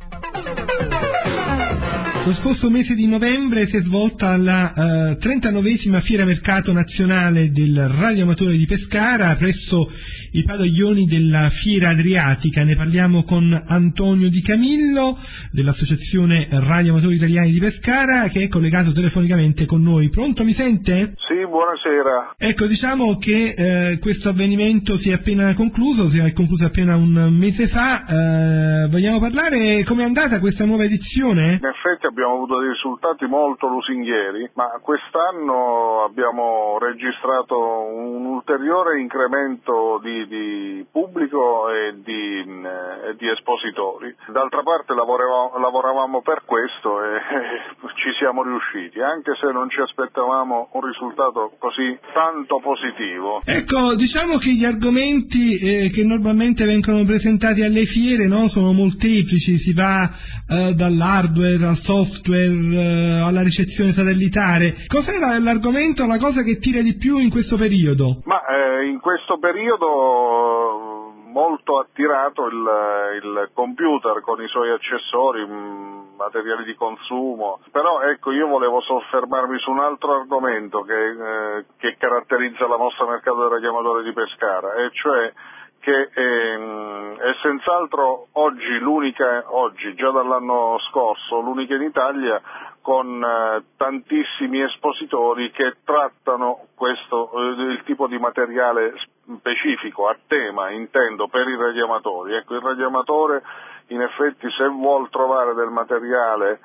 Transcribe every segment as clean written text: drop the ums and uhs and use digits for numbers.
Lo scorso mese di novembre si è svolta la 39esima Fiera Mercato Nazionale del Radioamatore di Pescara presso i padiglioni della Fiera Adriatica. Ne parliamo con Antonio Di Camillo dell'Associazione Radioamatori Italiani di Pescara, che è collegato telefonicamente con noi. Pronto, mi sente? Sì, buonasera. Ecco, diciamo che questo avvenimento si è appena concluso, si è concluso appena un mese fa. Vogliamo parlare come è andata questa nuova edizione? In effetti abbiamo avuto dei risultati molto lusinghieri, ma quest'anno abbiamo registrato un ulteriore incremento di pubblico e di espositori. D'altra parte lavoravamo per questo e ci siamo riusciti, anche se non ci aspettavamo un risultato così tanto positivo. Ecco, diciamo che gli argomenti che normalmente vengono presentati alle fiere, no, sono molteplici, si va dall'hardware al software alla ricezione satellitare. Cos'è l'argomento, la cosa che tira di più in questo periodo? Ma in questo periodo molto attirato il computer con i suoi accessori, materiali di consumo, però ecco, io volevo soffermarmi su un altro argomento che caratterizza la nostra mercato del radioamatore di Pescara, e cioè che è senz'altro oggi, già dall'anno scorso, l'unica in Italia con tantissimi espositori che trattano il tipo di materiale specifico, a tema, intendo, per i radioamatori. Ecco, il radioamatore in effetti, se vuol trovare del materiale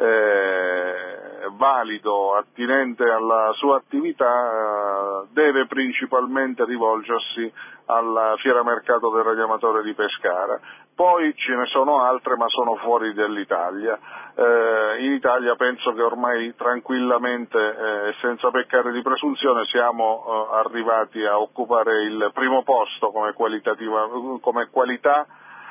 valido, attinente alla sua attività, deve principalmente rivolgersi alla Fiera Mercato del Radioamatore di Pescara. Poi ce ne sono altre, ma sono fuori dall'Italia. In Italia penso che ormai tranquillamente, senza peccare di presunzione, siamo arrivati a occupare il primo posto come qualità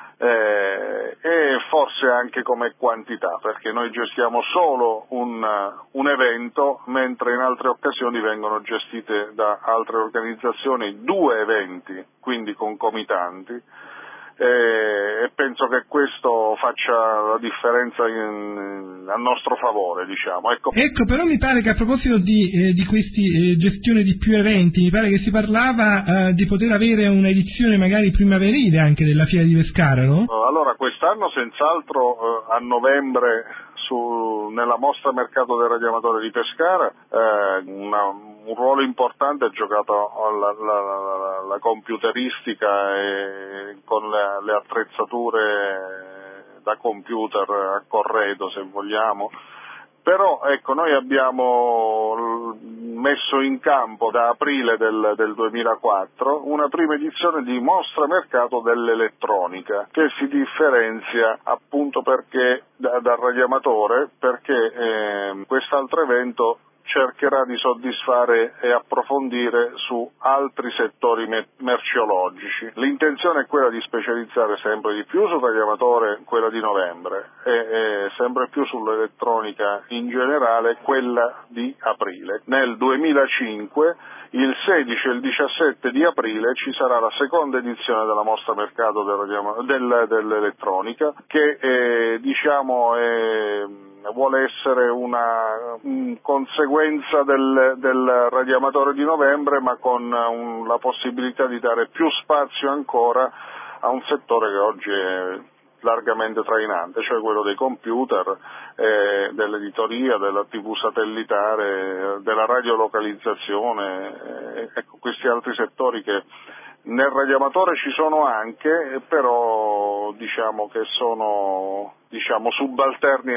e forse anche come quantità, perché noi gestiamo solo un evento, mentre in altre occasioni vengono gestite da altre organizzazioni 2 eventi, quindi concomitanti, e penso che questo faccia la differenza a nostro favore, diciamo. Ecco, però mi pare che a proposito di questi gestione di più eventi, mi pare che si parlava di poter avere un'edizione magari primaverile anche della Fiera di Pescara, no? Allora, quest'anno senz'altro a novembre nella mostra Mercato del Radioamatore di Pescara un ruolo importante è giocato la computeristica e con le attrezzature da computer a corredo, se vogliamo. Però ecco, noi abbiamo messo in campo da aprile del 2004 una prima edizione di Mostra Mercato dell'Elettronica, che si differenzia appunto perché dal radioamatore, perché quest'altro evento cercherà di soddisfare e approfondire su altri settori merceologici. L'intenzione è quella di specializzare sempre di più sul radioamatore, quella di novembre, e sempre più sull'elettronica in generale, quella di aprile. Nel 2005, il 16 e il 17 di aprile, ci sarà la seconda edizione della Mostra Mercato dell'Elettronica, che vuole essere una conseguenza del radioamatore di novembre, ma con la possibilità di dare più spazio ancora a un settore che oggi è largamente trainante, cioè quello dei computer, dell'editoria, della TV satellitare, della radiolocalizzazione, ecco, questi altri settori che nel radioamatore ci sono anche, però diciamo che sono subalterni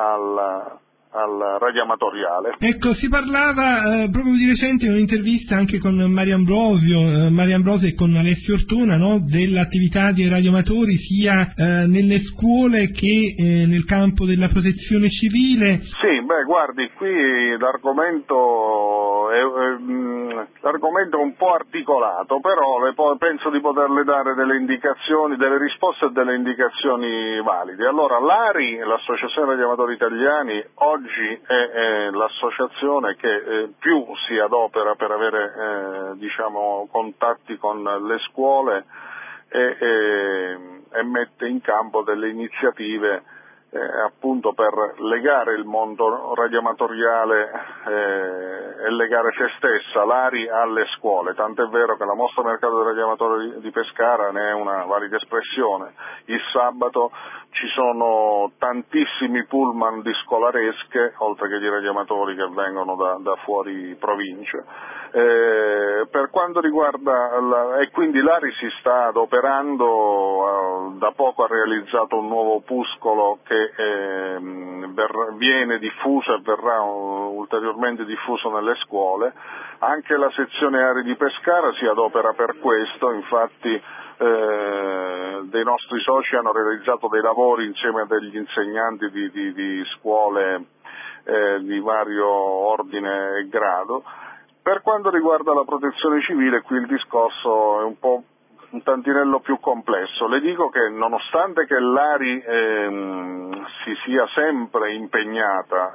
al radioamatoriale. Ecco, si parlava proprio di recente in un'intervista anche con Mario Ambrosio e con Alessio Ortona, no, dell'attività dei radioamatori sia nelle scuole che nel campo della protezione civile. Sì, guardi, qui l'argomento è un po' articolato, però penso di poterle dare delle indicazioni, delle risposte e delle indicazioni valide. Allora, l'ARI, l'Associazione Radioamatori Italiani, oggi è l'associazione che più si adopera per avere contatti con le scuole e e mette in campo delle iniziative appunto per legare il mondo radioamatoriale e legare se stessa, l'ARI, alle scuole, tant'è vero che la mostra mercato del radioamatore di Pescara ne è una valida espressione. Il sabato ci sono tantissimi pullman di scolaresche, oltre che di radioamatori che vengono da fuori provincia. Per quanto riguarda e quindi l'ARI si sta adoperando, da poco ha realizzato un nuovo opuscolo che viene diffuso e verrà ulteriormente diffuso nelle scuole. Anche la sezione ARI di Pescara si adopera per questo, infatti dei nostri soci hanno realizzato dei lavori insieme a degli insegnanti di scuole di vario ordine e grado. Per quanto riguarda la protezione civile, qui il discorso è un tantinello più complesso. Le dico che nonostante che l'ARI si sia sempre impegnata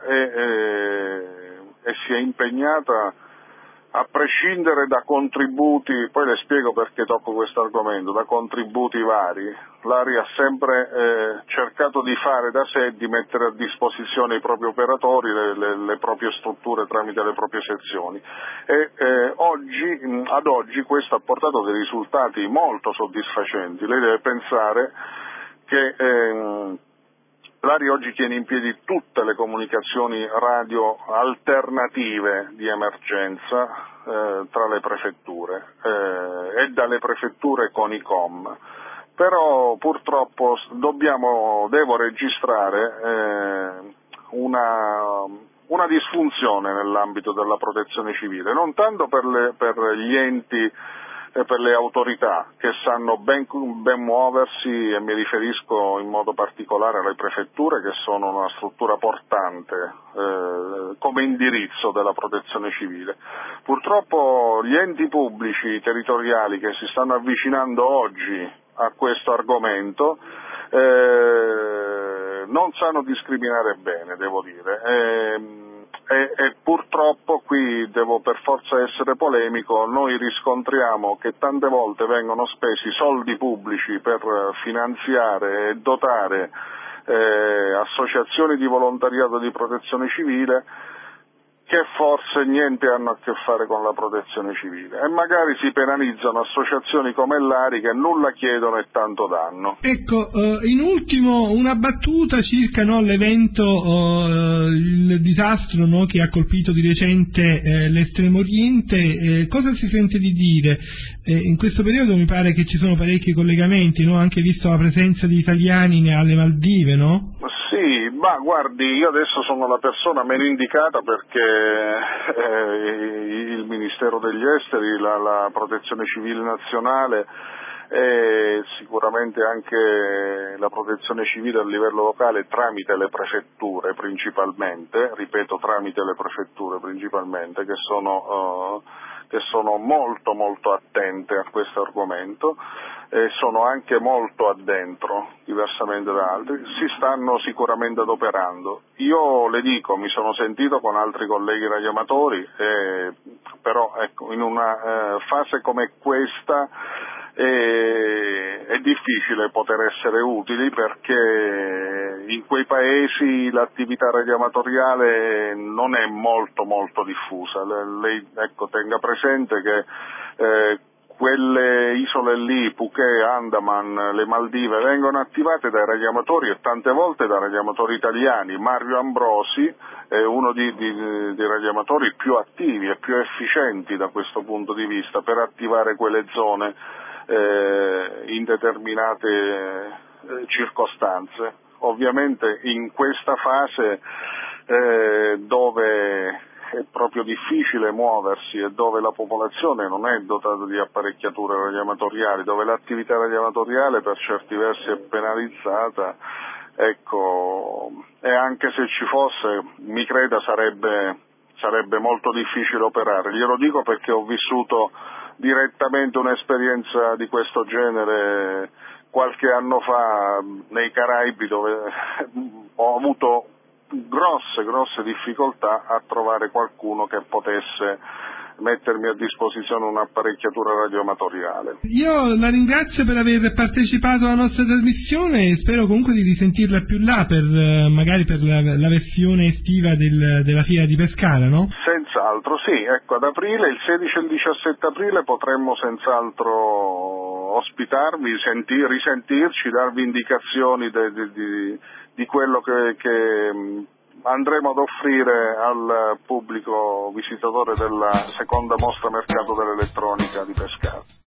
e sia impegnata a prescindere da contributi, poi le spiego perché tocco questo argomento, da contributi vari, l'ARI ha sempre cercato di fare da sé, di mettere a disposizione i propri operatori, le proprie strutture tramite le proprie sezioni e ad oggi questo ha portato dei risultati molto soddisfacenti. Lei deve pensare che l'ARI oggi tiene in piedi tutte le comunicazioni radio alternative di emergenza tra le prefetture e dalle prefetture con i COM. Però purtroppo devo registrare una disfunzione nell'ambito della protezione civile, non tanto per gli enti e per le autorità che sanno ben muoversi, e mi riferisco in modo particolare alle prefetture, che sono una struttura portante come indirizzo della protezione civile. Purtroppo gli enti pubblici territoriali che si stanno avvicinando oggi a questo argomento non sanno discriminare bene, devo dire. E purtroppo qui devo per forza essere polemico, noi riscontriamo che tante volte vengono spesi soldi pubblici per finanziare e dotare associazioni di volontariato di protezione civile che forse niente hanno a che fare con la protezione civile e magari si penalizzano associazioni come l'ARI che nulla chiedono e tanto danno. Ecco, in ultimo una battuta circa l'evento, il disastro che ha colpito di recente l'Estremo Oriente, cosa si sente di dire? In questo periodo mi pare che ci sono parecchi collegamenti, anche visto la presenza di italiani alle Maldive, no? Sì, ma guardi, io adesso sono la persona meno indicata perché il Ministero degli Esteri, la Protezione Civile Nazionale e sicuramente anche la Protezione Civile a livello locale tramite le prefetture principalmente, ripeto tramite le prefetture principalmente, che sono molto molto attente a questo argomento e sono anche molto addentro, diversamente da altri, si stanno sicuramente adoperando. Io le dico, mi sono sentito con altri colleghi radioamatori, però ecco, in una fase come questa è difficile poter essere utili perché in quei paesi l'attività radioamatoriale non è molto molto diffusa. Lei tenga presente che quelle isole lì, Phuket, Andaman, le Maldive, vengono attivate dai radioamatori e tante volte da radioamatori italiani. Mario Ambrosi è uno dei radioamatori più attivi e più efficienti da questo punto di vista per attivare quelle zone in determinate circostanze. Ovviamente in questa fase dove è proprio difficile muoversi e dove la popolazione non è dotata di apparecchiature radioamatoriali, dove l'attività radioamatoriale per certi versi è penalizzata, ecco, e anche se ci fosse, mi creda, sarebbe molto difficile operare. Glielo dico perché ho vissuto direttamente un'esperienza di questo genere qualche anno fa nei Caraibi, dove ho avuto grosse difficoltà a trovare qualcuno che potesse mettermi a disposizione un'apparecchiatura radioamatoriale. Io la ringrazio per aver partecipato alla nostra trasmissione e spero comunque di risentirla più là magari per la versione estiva della fiera di Pescara, no? Senz'altro, sì, ecco, ad aprile, il 16 e il 17 aprile potremmo senz'altro ospitarvi, risentirci, darvi indicazioni di quello che andremo ad offrire al pubblico visitatore della seconda mostra mercato dell'elettronica di Pescara.